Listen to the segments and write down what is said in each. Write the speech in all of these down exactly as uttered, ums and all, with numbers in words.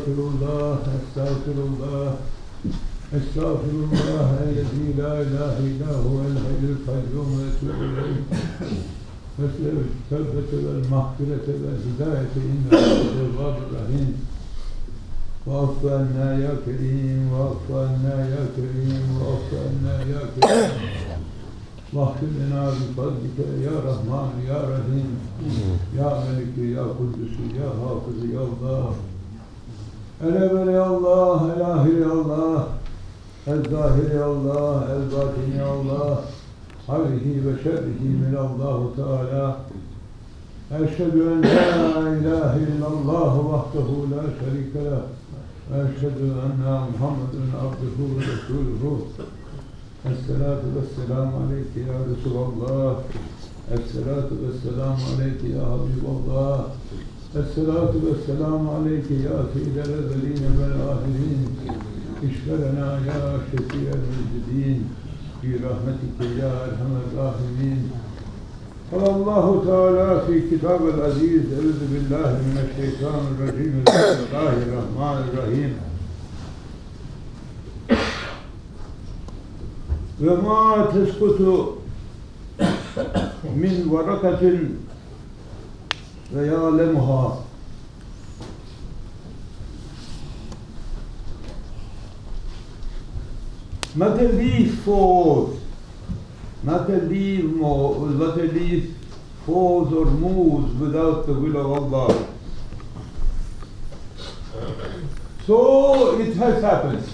Estağfirullah, estağfirullah, estağfirullah ellezî la ilahe illâ huvel hayyul kayyûm ve etûbü ileyh. Ves'lev tevbete vel mağfirete vel hidayete innehu tevvâbur rahîm. وَاَغْفَ عَنَّا يَا كَرِيمُ وَاغْفَ عَنَّا يَا كَرِيمُ وَاغْفَ عَنَّا يَا كَرِيمُ وَاغْفِرْ لَنَا بِفَضْلِكَ يَا رَحْمَنُ يَا رَحِيمُ يَا مَلِكُ يَا قُدُّسُ يَا حافظ يَا اللّٰهِ الأول يا الله الآخر يا الله الظاهر يا الله الباطن يا الله خيره وشره من الله تعالى أشهد أن لا إله إلا الله وحده لا شريك له وأشهد أن محمدا عبده ورسوله الصلاة والسلام عليك يا رسول الله الصلاة والسلام عليك يا حبيب الله الصلاة والسلام عليك يا سيد الأولين والآخرين اشف لنا يا شفيع المجدين برحمتك يا أرحم الراحمين قال الله تعالى في كتاب العزيز أعوذ بالله من الشيطان الرجيم بسم الله الرحمن الرحيم وما تسقط من ورقة ويعلمها not a leaf falls not a leaf more not a leaf falls or moves without the will of Allah. So it has happened.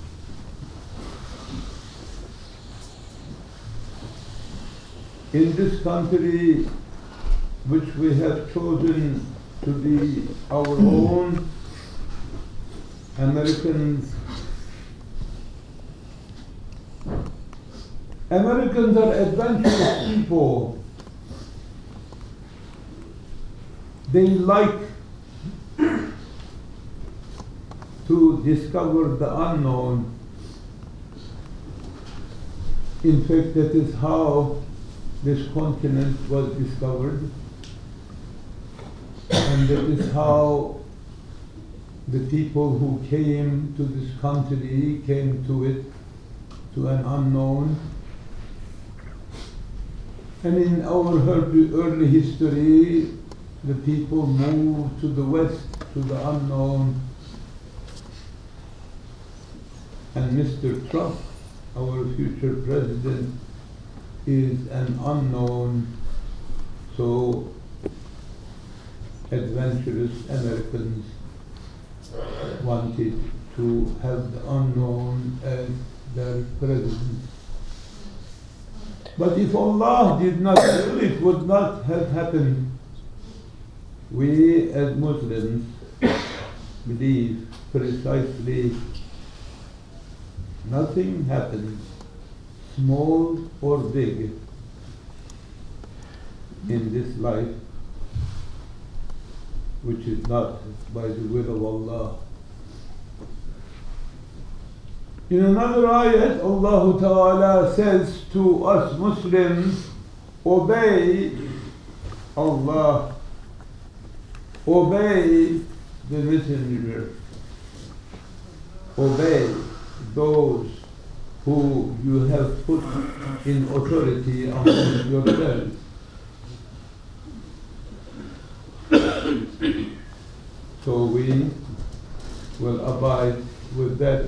In this country which we have chosen to be our own, Americans Americans are adventurous people. They like to discover the unknown. In fact, that is how this continent was discovered, and that is how the people who came to this country came to it, to an unknown. And in our early history, the people moved to the west, to the unknown. And Mister Trump, our future president, is an unknown, so adventurous Americans wanted to have the unknown as their president. But if Allah did not will, it would not have happened. We as Muslims believe precisely nothing happens, small or big, in this life which is not by the will of Allah. In another ayat, Allah Ta'ala says to us Muslims, obey Allah, obey the messenger, obey those who you have put in authority among yourselves. So we will abide with that.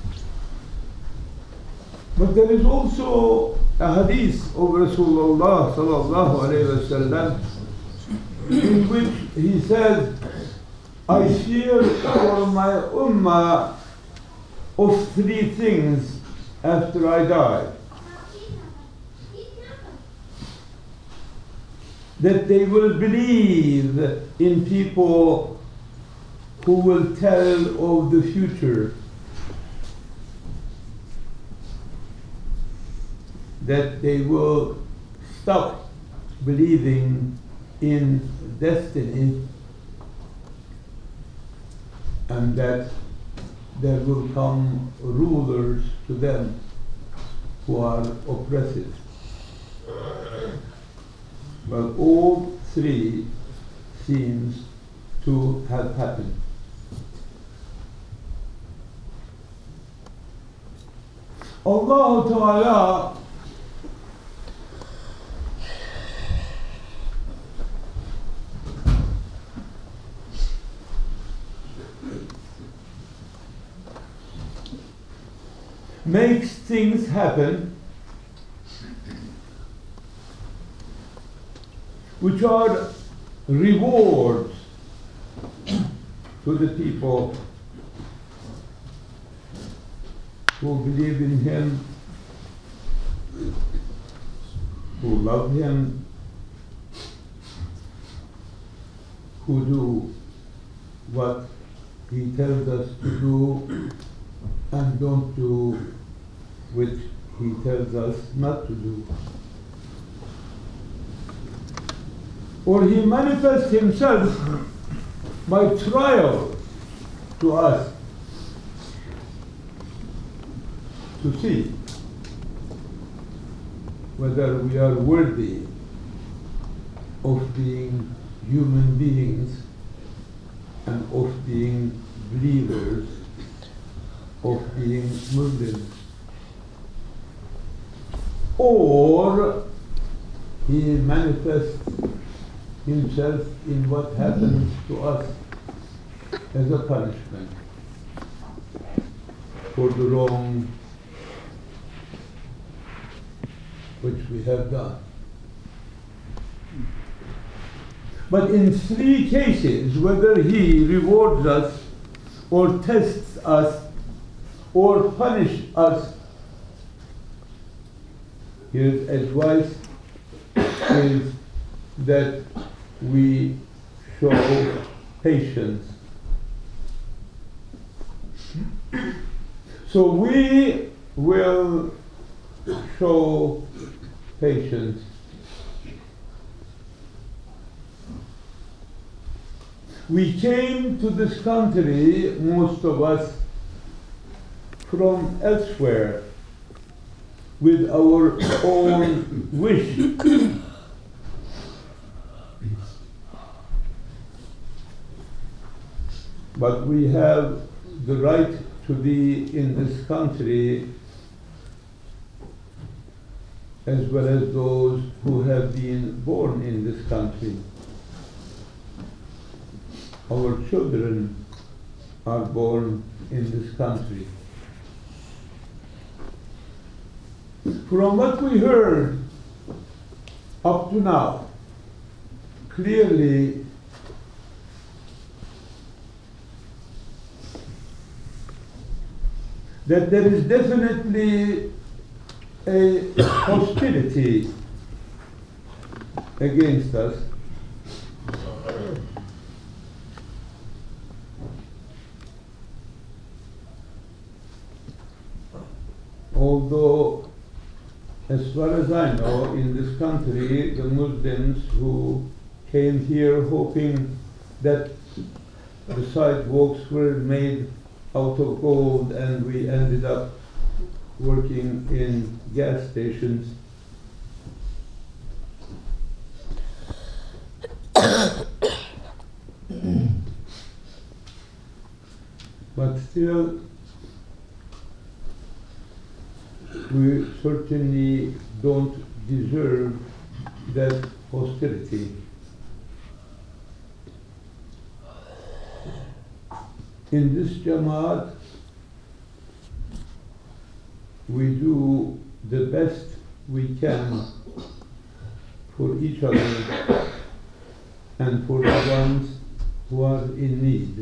But there is also a hadith of Rasulullah sallallahu alayhi wa sallam in which he says, I fear for my ummah of three things after I die. That they will believe in people who will tell of the future. That they will stop believing in destiny, and that there will come rulers to them who are oppressive. Well, all three seems to have happened. Allah Ta'ala makes things happen which are rewards to the people who believe in Him, who love Him, who do what He tells us to do and don't do which He tells us not to do. Or He manifests Himself by trial to us to see whether we are worthy of being human beings and of being believers, of being Muslims. Or He manifests Himself in what happens to us as a punishment for the wrong which we have done. But in three cases, whether He rewards us or tests us or punishes us, His advice is that we show patience. So we will show patience. We came to this country, most of us, from elsewhere with our own wish. But we have the right to be in this country as well as those who have been born in this country. Our children are born in this country. From what we heard up to now, clearly that there is definitely a hostility against us. Although, as far as I know, in this country, the Muslims who came here hoping that the sidewalks were made out of gold and we ended up working in gas stations. But still, we certainly don't deserve that hostility. In this Jamaat, we do the best we can for each other and for the ones who are in need.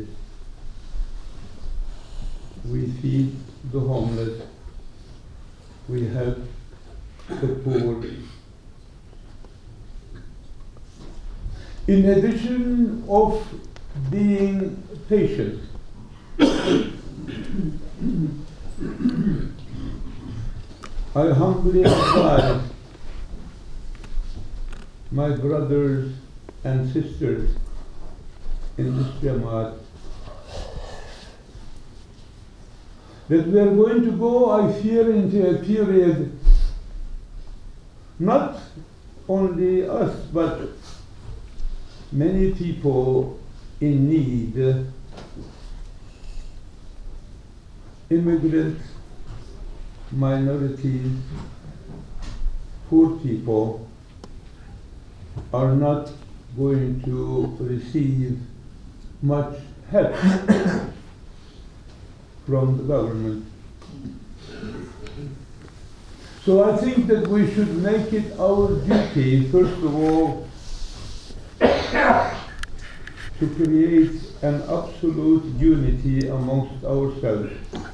We feed the homeless, we help the poor. In addition of being patient, I humbly advise my brothers and sisters in this Jamaat that we are going to go, I fear, into a period, not only us, but many people in need, immigrants, minorities, poor people are not going to receive much help from the government. So I think that we should make it our duty, first of all, to create an absolute unity amongst ourselves,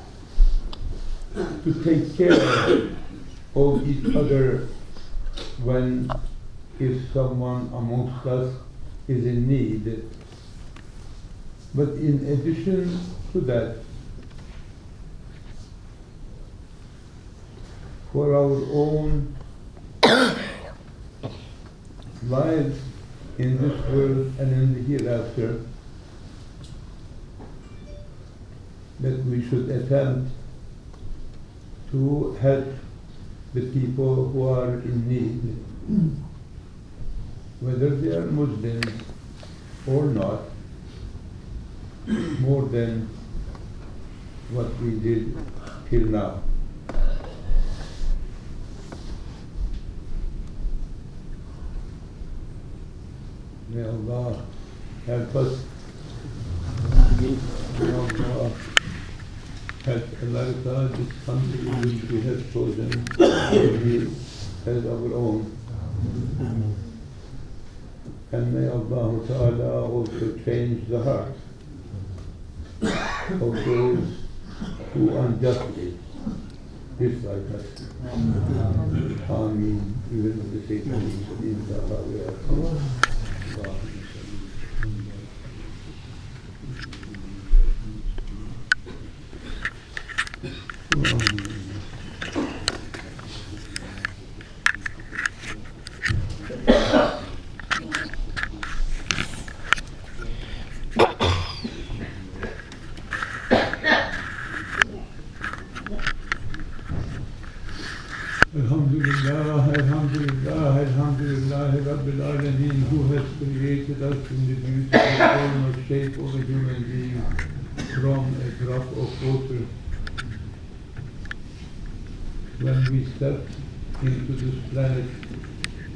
to take care of each other when, if someone amongst us is in need. But in addition to that, for our own lives in this world and in the hereafter, that we should attempt to help the people who are in need, whether they are Muslims or not, more than what we did till now. May Allah help us. May Allah help America, this country which we have chosen to be as our own. And may Allah Ta'ala also change the hearts of those who unjustly dislike us. Ameen. Even with the Satan in the Alhamdulillah, Alhamdulillah, Alhamdulillah, Rabbil Alameen, who has created us in the beautiful form or shape of a human being from a drop of water. When we stepped into this planet,